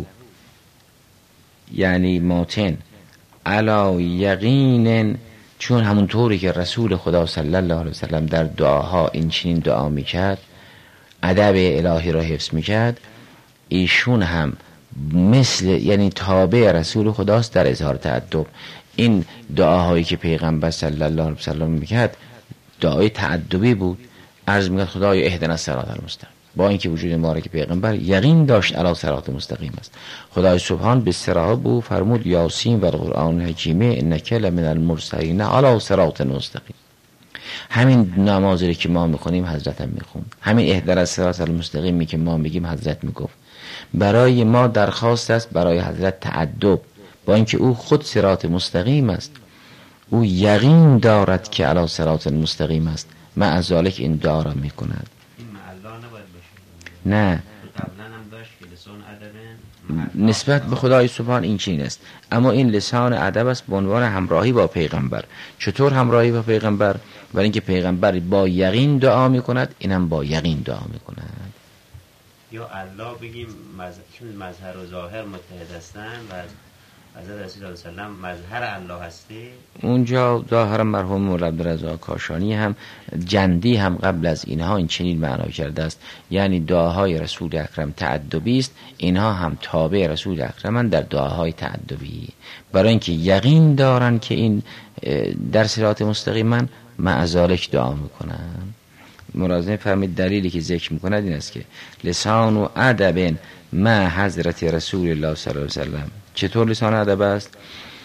یعنی ماتن علی یقین، چون همونطوری که رسول خدا صلی الله علیه وسلم در دعاها این چنین دعا میکرد، ادب الهی را حفظ میکرد، ایشون هم مثل یعنی تابع رسول خداست در اظهار تأدب. این دعاهایی که پیغمبر صلی الله علیه وسلم میکرد دعای تأدبی بود، عرض میکرد خدای اهدنا الصراط المستقیم، با اینکه وجود مبارک پیغمبر یقین داشت علی صراط مستقیم است. خدای سبحان به صراحت بو فرمود یاسین و القرآن الحکیم انک لمن المرسلین علی صراط مستقیم. همین نمازی که ما میخونیم حضرت هم میخوند، همین اهدنا الصراط المستقیمی که ما میگیم حضرت میگفت. برای ما درخواست است برای حضرت تأدب، با اینکه او خود صراط مستقیم است، او یقین دارد که علی صراط مستقیم است، مع ذلک این دعا را میکند. این معلا نباید باشه. نه قبلا هم داشت که لسان ادب نسبت به خدای سبحان این چنین است، اما این لسان ادب است به عنوان همراهی با پیغمبر. چطور همراهی با پیغمبر؟ برای اینکه پیغمبر با یقین دعا میکند، اینم با یقین دعا میکند. یا الله بگیم مز... چون مظهر و ظاهر متحد هستن و حضرت رسول الله صلی الله علیه و سلم مظهر الله هستی. اونجا ظاهر مرحوم مولا عبدالرزاق کاشانی هم جندی هم قبل از اینها این چنین معنا کرده است، یعنی دعاهای رسول اکرم تأدبی است، اینها هم تابع رسول اکرمن در دعاهای تأدبی، برای اینکه یقین دارن که این در صراط مستقیمن، مع ذلک دعا میکنن. مرازم فهمید دلیلی که ذکر میکند این است که لسان و ادب مع حضرت رسول الله صلی الله علیه وسلم. چطور لسان ادب است؟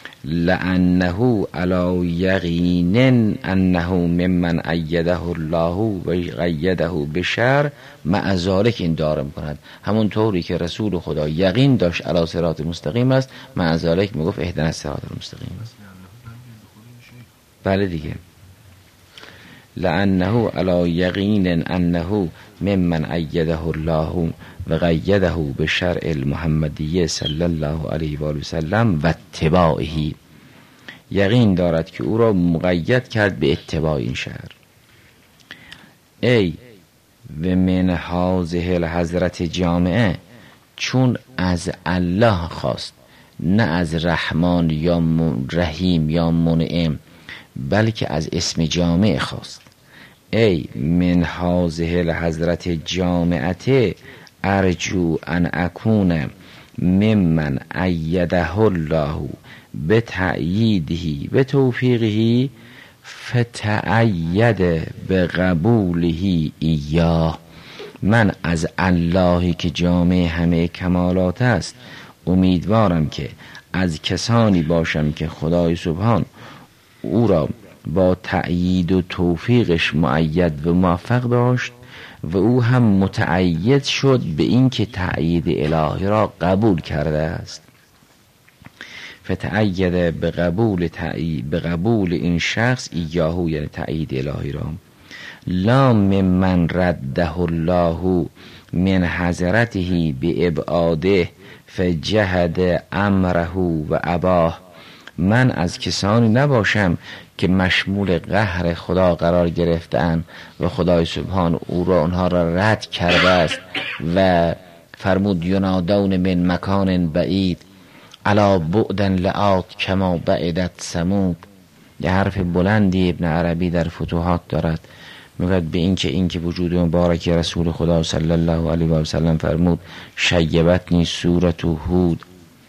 لانه علی یقین انه ممن ایده الله و قیده بشرع، مع ذلک این دعا میکند، همون طوری که رسول خدا یقین داشت علی صراط مستقیم است، مع ذلک میگفت اهدنا الصراط المستقیم است. بله دیگه، لانه علی یقین انه ممن ایده الله و قیده به شرع المحمدیه صلی الله علیه و آله و سلم و اتباعه، یقین دارد که او را مقید کرد به اتباع این شرع. ای و من هذه الحضرت جامعه، چون از الله خواست، نه از رحمان یا رحیم یا منعم، بلکه از اسم جامع خواست. ای من هذه الحضرت جامعه ارجو ان اکون ممن ایده الله بتأییده بتوفیقه فتأید بقبوله ایاه. من از اللهی که جامع همه کمالات است امیدوارم که از کسانی باشم که خدای سبحان او را با تأیید و توفیقش مؤید و موفق داشت و او هم متأید شد به این که تأیید الهی را قبول کرده است. فتأید به قبول تأیید به قبول این شخص ایاهو، یعنی تأیید الهی را. لا ممن رده الله من حضرته بابعاده فجهد امره و اباه. من از کسانی نباشم که مشمول قهر خدا قرار گرفتن و خدای سبحان او را اونها را رد کرده است و فرمود ینادون من مکان بعید الا بعدا لعاد کما بعدت ثمود. یه حرف بلندی ابن عربی در فتوحات دارد، میگوید به این که این که وجود مبارک رسول خدا صلی الله علیه و سلم فرمود شیبتنی صورت هود،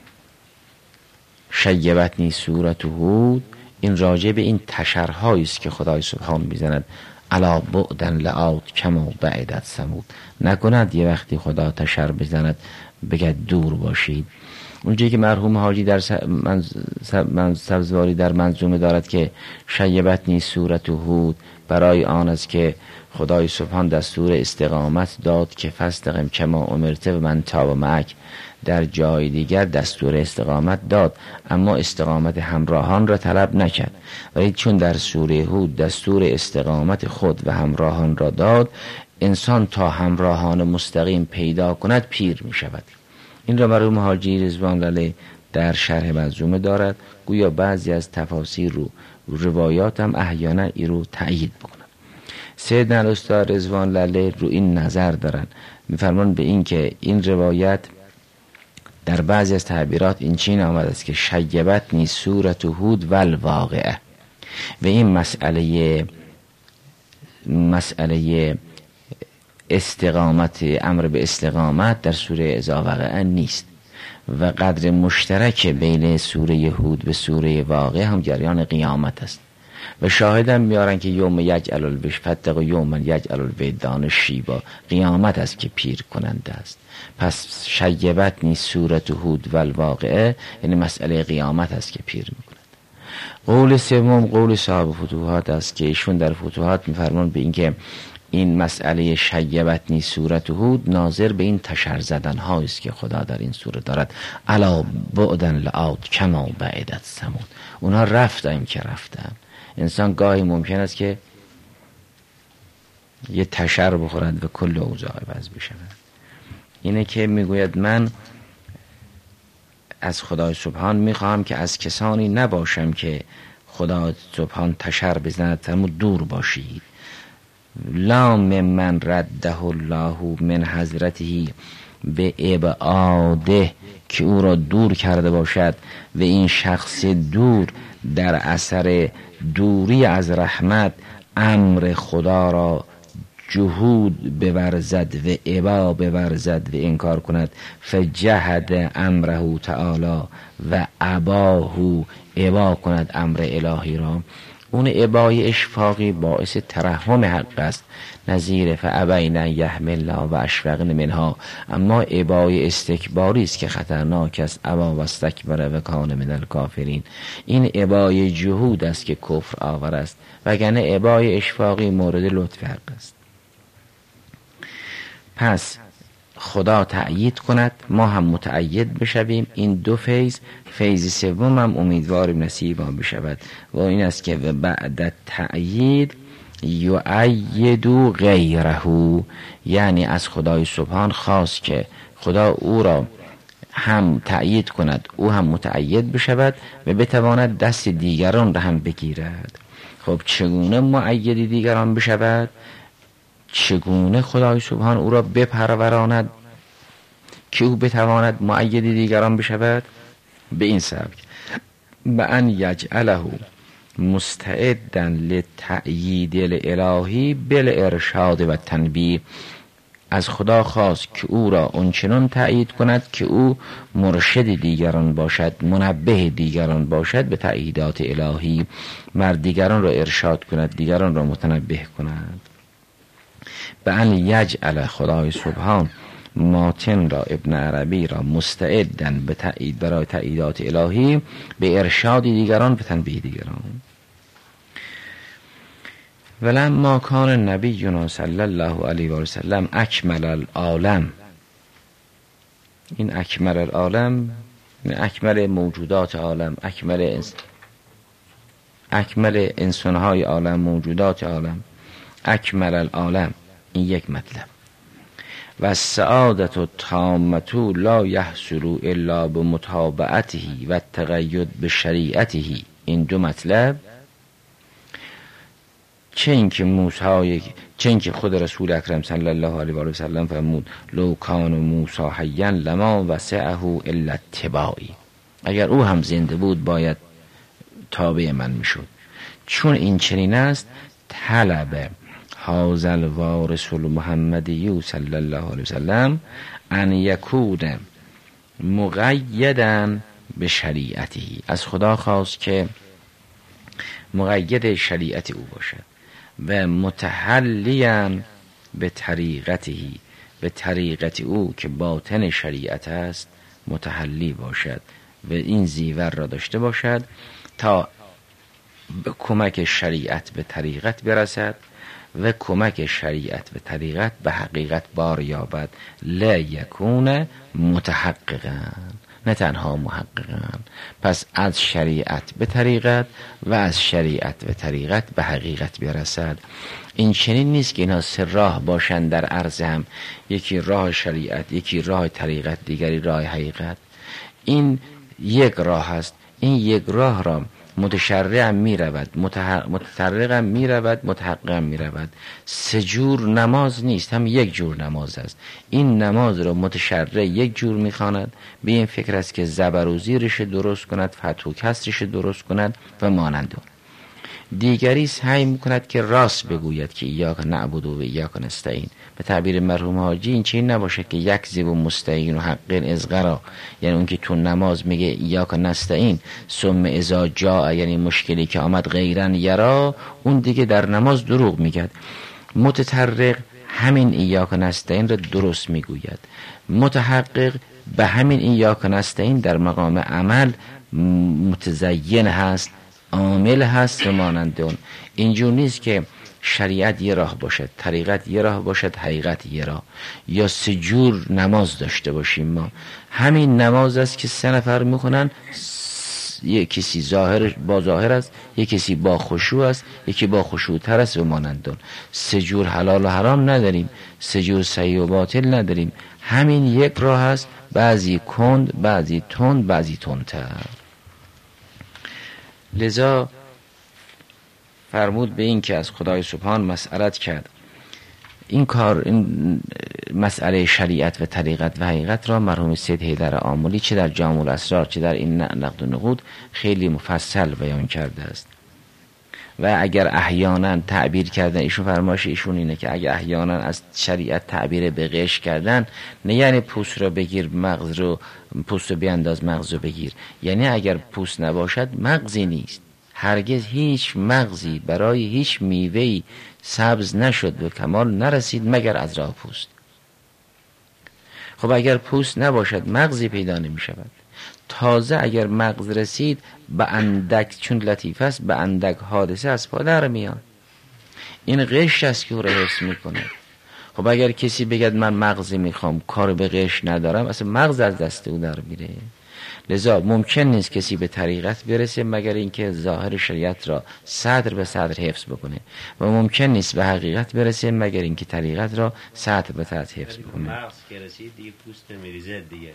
شیبتنی صورت هود، این راجع به این تشرهایی است که خدای سبحان میزند. الا بعدا لعاد کما بعدت ثمود. نکند یه وقتی خدا تشر بزند بگد دور باشید. اونجایی که مرحوم حاجی در من سبزواری در منظومه دارد که شیبتنی صورت هود، برای آن است که خدای سبحان دستور استقامت داد که فاستقم کما امرت و من تاب معک. در جای دیگر دستور استقامت داد اما استقامت همراهان را طلب نکرد، ولی چون در سوره هود دستور استقامت خود و همراهان را داد، انسان تا همراهان مستقیم پیدا کند پیر می شود. این را مرحوم حاجی رضوان الله در شرح منظومه دارد. گویا بعضی از تفاسیر رو روایات هم احیانا ای رو تأیید بکنند. سیدنا الاستاد رضوان الله رو این نظر دارن، میفرمان به این که این روایت در بعضی از تعبیرات این چین آمده است که شیبتنی صورت هود و الواقعه، و این مسئله مسئله استقامت، امر به استقامت در سوره اذا وقع نیست و قدر مشترک بین سوره هود و سوره واقع هم جریان قیامت است و شاهدم میارن که یوم یجعل الوش فتق و یوم یجعل الولدان شیبا، قیامت است که پیر کننده است. پس شیبتنی صورت هود و الواقعه یعنی مسئله قیامت است که پیر میکند. قول سوم قول صاحب فتوحات است که ایشون در فتوحات میفرمان به اینکه این مسئله شیبتنی صورت هود ناظر به این تشر زدن هایی است که خدا در این سوره دارد. الا بعدا لعاد کما بعدت ثمود. اونها رفتن که رفتن. انسان گاهی ممکن است که یه تشر بخورد و کل اوضاع عوض بشود. اینه که میگوید من از خدای سبحان میخواهم که از کسانی نباشم که خدا سبحان تشر بزند فرمود دور باشید. لا من رده الله من حضرته به ابعاده، که او را دور کرده باشد و این شخص دور در اثر دوری از رحمت امر خدا را جهود بورزد و ابا بورزد و انکار کند. فجهد امره تعالی و اباهو، ابا کند امر الهی را. اون ابای اشفاقی باعث ترحم حق است، نظیر فابین یحملنا و اشفقن منها. اما ابای استکباری است که خطرناک است. ابا و استکبر و کان من الکافرین. این ابای جهود است که کفر آور است، وگرنه ابای اشفاقی مورد لطف حق است. پس خدا تأیید کند، ما هم متأید بشویم. این دو فیض، فیض سوم هم امیدواریم نصیب ما بشود و این است که بعد تأیید یؤید غیره، یعنی از خدای سبحان خواست که خدا او را هم تأیید کند، او هم متأید بشود و بتواند دست دیگران را هم بگیرد. خب چگونه مؤید دیگران بشود؟ چگونه خدای سبحان او را بپروراند که او بتواند مؤید دیگران بشود؟ به این سبک: به ان یجعله مستعدا لتأیید الالهی بالارشاد و تنبیه. از خدا خواست که او را اونچنان تأیید کند که او مرشد دیگران باشد، منبه دیگران باشد به تأییدات الهی، مر دیگران را ارشاد کند، دیگران را متنبه کند. به ان یجعل خدای سبحان ماتن را، ابن عربی را، مستعدن به تأیید برای تأییدات الهی، به ارشاد دیگران، به تنبیه دیگران. ولما کان نبینا صلی الله علیه و سلم اکمل العالم، این اکمل العالم اکمل موجودات عالم، اکمل انس... اکمل انسانهای عالم، موجودات عالم، اکمل العالم، این یک مطلب. و السعادت التامة لا یحصل الا بمتابعته و التقید بشریعته، این دو مطلب. چه این که موسی، چه این که خود رسول اکرم صلی الله علیه و سلم فرمود لو کان موسی حیا لما وسعه الا اتباعی، اگر او هم زنده بود باید تابع من میشد. چون این چنین است، طلب هذا الوارث المحمدی صلی الله علیه و سلم ان یکون مقیدا به شریعته، از خدا خواست که مقید شریعت او باشد و متحلیا به طریقته، به طریقت او که باطن شریعت است متحلی باشد و این زیور را داشته باشد تا به کمک شریعت به طریقت برسد و کمک شریعت به طریقت به حقیقت بار یابد. لا یکون متحققا، نه تنها محققا. پس از شریعت به طریقت و از شریعت به طریقت به حقیقت برسد. این چنین نیست که اینا سه راه باشند در عرض هم، یکی راه شریعت، یکی راه طریقت، دیگری راه حقیقت. این یک راه است. این یک راه را متشرع می رود، متطرق می رود، متحقق می رود. سه جور نماز نیست، هم یک جور نماز است. این نماز را متشرع یک جور می خواند، به این فکر است که زبر و زیرش درست کند، فتح و کسرش درست کند و مانند اون. دیگری سعی می کند که راست بگوید که ایاک نعبد و ایاک نستعین. به تعبیر مرحوم حاجی این چیزی نباشه که یک زیب و مستعین و حقین ازغرا، یعنی اون که تو نماز میگه ایاک نستعین ثم اذا جاء، یعنی مشکلی که آمد غیرن یرا، اون دیگه در نماز دروغ میگه. متطرق همین ایاک نستعین را درست میگوید، متحقق به همین ایاک نستعین در مقام عمل متزین هست، عامل هست و مانند اون. اینجور نیست که شریعت یه راه باشد، طریقت یه راه باشد، حقیقت یه راه، یا سه جور نماز داشته باشیم. ما همین نماز است که سه نفر میکنن، یک کسی ظاهر با ظاهر است، یک کسی با خشوع است، یکی با خشوع تر است و مانند اون. سه جور حلال و حرام نداریم، سه جور صحیح و باطل نداریم. همین یک راه است، بعضی کند، بعضی تند، بعضی تندتر. لذا فرمود به این که از خدای سبحان مسئلت کرد. این کار، این مسئله شریعت و طریقت و حقیقت را مرحوم سید حیدر آملی چه در جامع الاسرار چه در این نقد و نقود خیلی مفصل بیان کرده است. و اگر احیانا تعبیر کردن، ایشون فرمایش ایشون اینه که اگر احیانا از شریعت تعبیر به غش کردن، نه یعنی پوست رو بگیر مغز رو، پوست رو بیانداز مغز رو بگیر، یعنی اگر پوست نباشد مغزی نیست. هرگز هیچ مغزی برای هیچ میوه‌ای سبز نشد و کمال نرسید مگر از راه پوست. خب اگر پوست نباشد مغزی پیدا نمی شود. تازه اگر مغز رسید به اندک، چون لطیف است، به اندک حادثه از پا در میان. این غش است که او را حفظ میکنه. خب اگر کسی بگد من مغزی میخوام، کار به غش ندارم، اصلا مغز از دست او در میره. لذا ممکن نیست کسی به طریقت برسه مگر اینکه ظاهر شریعت را صدر به صدر حفظ بکنه، و ممکن نیست به حقیقت برسه مگر اینکه طریقت را صدر به صدر حفظ بکنه. مغز که رسید دیگه پوست میریزه دیگه.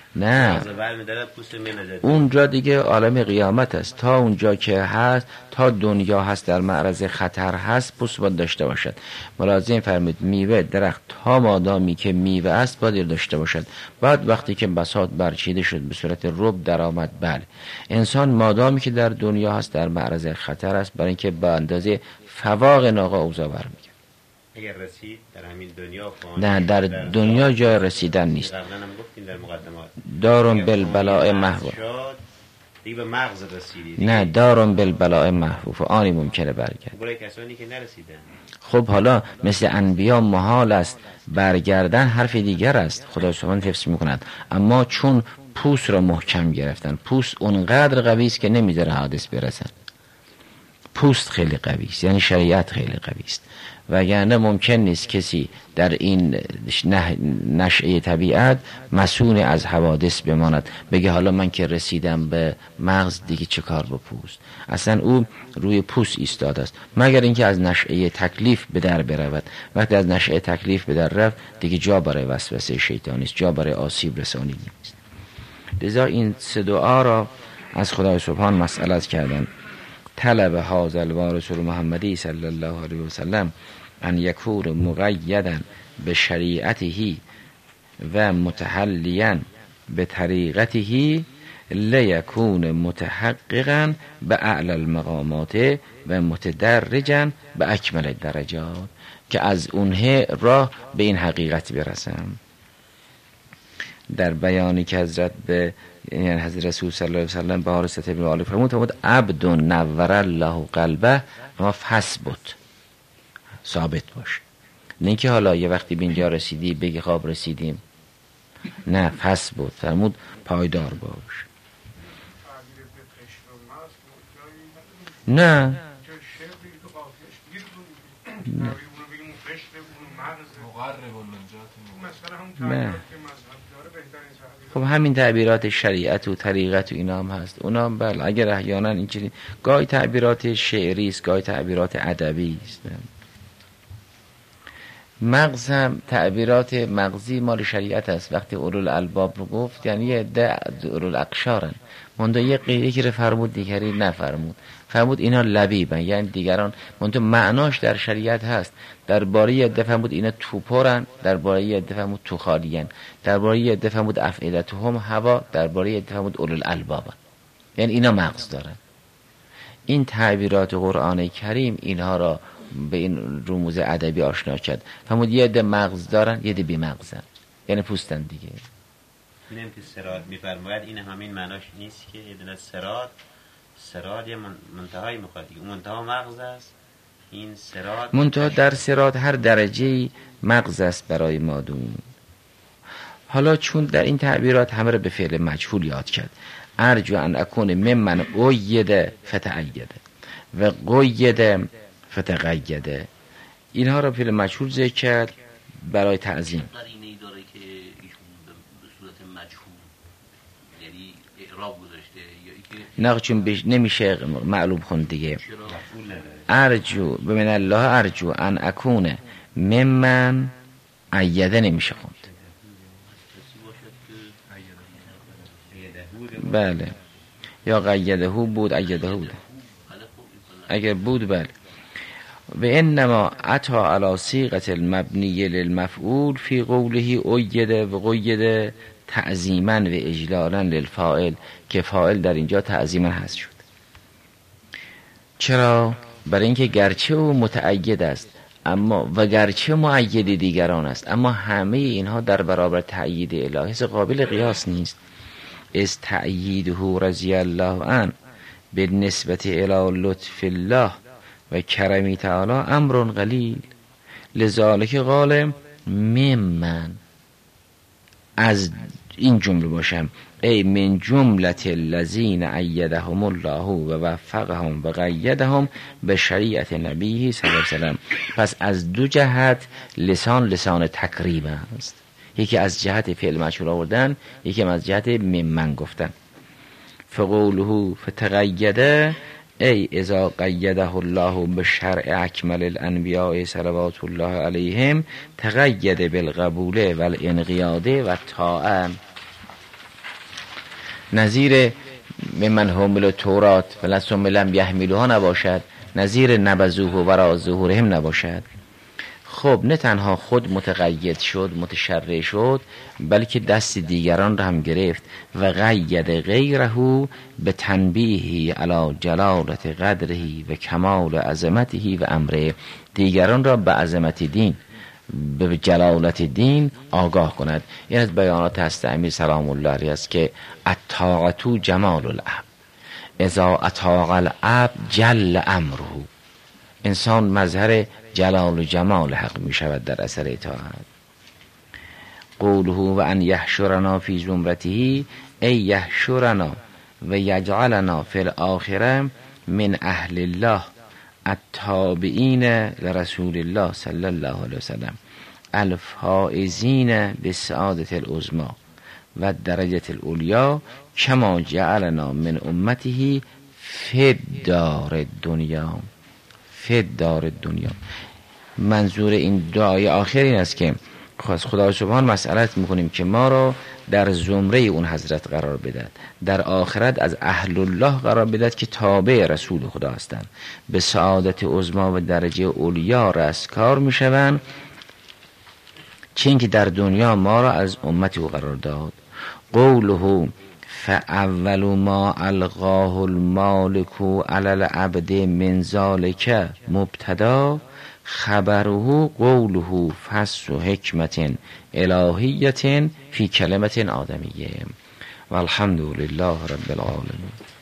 نه اونجا دیگه عالم قیامت است. تا اونجا که هست، تا دنیا هست در معرض خطر هست، پوست باید داشته باشد. ملاحظه فرمود میوه درخت تا مادامی که میوه است باید داشته باشد. بعد وقتی که بساط برچیده شد به صورت رب در آمد، بله انسان مادامی که در دنیا هست در معرض خطر است، برای اینکه به اندازه فواق ناقا اوضاع برمیگرد. اگر رسید در همین دنیا نه در دنیا جای رسیدن نیست. قبلا هم گفتیم در مقدمات دارم بالبلاء محو، دیگه به مغز رسیدی. نه دارم بالبلاء محفوف، آنی ممکنه برگرد. برای کسانی که نرسیدن. خب حالا مثل انبیا محال است برگردن، حرف دیگر است، خدا سبحانه حفظ میکند. اما چون پوست را محکم گرفتن، پوست اونقدر قوی است که نمیذاره حادث برسن. پوست خیلی قوی است، یعنی شریعت خیلی قوی است، وگرنه ممکن نیست کسی در این نشأه طبیعت مسئول از حوادث بماند، بگه حالا من که رسیدم به مغز دیگه چه کار با پوست. اصلا او روی پوست ایستاده است، مگر اینکه از نشأه تکلیف به در برود. وقتی از نشأه تکلیف به در رفت دیگه جا برای وسوسه شیطانی است، جا برای آسیب رسانی نیست. لذا این سه دعا را از خدای سبحان مسئلت کردن. طلب هذا الوارث محمدی صلی الله علیه و سلم ان یکون مقیدا به شریعته و متحلیا به طریقته لیکون متحققا به اعلی المقامات و متدرجا به اکمل درجات، که از اونه راه به این حقیقت برسم. در بیانی که حضرت به یعنی حضرت رسول صلی الله علیه و سلم به حارثه ابن مالک فرمود، فرمود عبد نور الله قلبه ما فثبت، ثابت باش. نه اینکه حالا یه وقتی به اینجا رسیدی بگی خواب رسیدیم، نه فثبت، فرمود پایدار باش. نه نه خب همین تعبیرات شریعت و طریقت و اینا هم هست. اونا هم بله اگر احیانا اینجوری گاهی تعبیرات شعری است، گاهی تعبیرات ادبی است. مغز هم تعبیرات مغزی مال شریعت است. وقتی اولو الالباب رو گفت یعنی یه ده اولو الاقشارن، منتها یکی رو فرمود دیگری نفرمود. فرمود اینا لبیبن، یعنی دیگران، منتها معناش در شریعت هست. درباره یه ده فرمود اینا توپرن، درباره یه ده فرمود تو خالین، درباره یه ده فرمود افعیلتهم هوا، درباره یه ده فرمود اولو الالبابن، یعنی اینا مغز دارن. این تعبیرات قرآن کریم اینها را به این رموز ادبی آشنا کرد. فرمود یه ده مغز دارن، یه ده بی مغزن، یعنی پوستن دیگه. اینم که سراد میفرماید این همین معناش نیست که یه دونه سراد سراد یه منتهای میخواد، اون منتها مغز است. این سراد منتها در سراد هر درجه مغز است برای مادون. حالا چون در این تعبیرات همه رو به فعل مجهول یاد کرد، ارجو ان اکون ممن قید فتعید و قید فتقید، اینها رو فعل مجهول ذکر کرد برای تعظیم. قرینه‌ای داره که ایشون به صورت مجهول یعنی اعراب گذاشته یا اینکه نه چون بش... نمیشه معلوم خون دیگه. ارجو بمن الله ارجو ان اکون ممن عیده نمیشه خوند. بله یا قیده هو بود عیده بود اگر بود بله. و انما عطا علی صیغه المبنی للمفعول فی قوله اید و قید تعظیما و اجلالا للفاعل، که فاعل در اینجا تعظیما حذف شد. چرا؟ برای اینکه گرچه او متأید است اما و گرچه مؤید دیگران است، اما همه اینها در برابر تأیید الهی قابل قیاس نیست. از تأییده رضی الله عنه بالنسبه الی لطف الله و کرمی تعالی امر قلیل، لذالک قال ممن، از این جمله باشم ای من جملت الذین ایدهم الله و وفقهم و قیدهم به شریعت نبیه صلی الله علیه و سلم. پس از دو جهت لسان لسان تقریب است، یکی از جهت فعل مجهول آوردن، یکی از جهت ممن گفتن. فقوله فتقیده ای اذا قیده الله به شرع اکمل الانبیاء صلوات الله علیهم تقید بالقبول والانقیاد و طاعه. نظیر ممن حمل تورات ولستم لم یحملوها نباشد، نظیر نبذوه و وراء ظهورهم نباشد. خب نه تنها خود متقید شد، متشرع شد، بلکه دست دیگران را هم گرفت و قید غیره به تنبیهی علی جلالت قدره و کمال عظمته و امره. دیگران را به عظمت دین، به جلالت دین آگاه کند. این از بیانات هست امیر سلام الله علیه است که الطاعة جمال العبد اذا اطاع العبد جل امره. انسان مظهر جلال و جمال حق می شود در اثر اطاعت. قوله و ان یحشرنا فی زمرته ای یحشرنا و یجعلنا فی الاخره من اهل الله التابعین لرسول الله صلی الله علیه وسلم الفائزین بالسعادة العظمی و درجة العلیا کما جعلنا من امته فی الدار الدنیا. فی الدار الدنیا. منظور این دعای آخر این است که خواست خدا سبحان مسئلت میکنیم که ما را در زمره اون حضرت قرار بدهد، در آخرت از اهل الله قرار بدهد که تابع رسول خدا هستند، به سعادت عظمی و درجه علیا رستگار میشوند، چون که در دنیا ما را از امت او قرار داد. قوله فاول ما القاه المالک علی العبد من ذلک مبتدا خبره قوله فصل حکمت الهیت فی کلمت آدمیه. والحمد لله رب العالمین.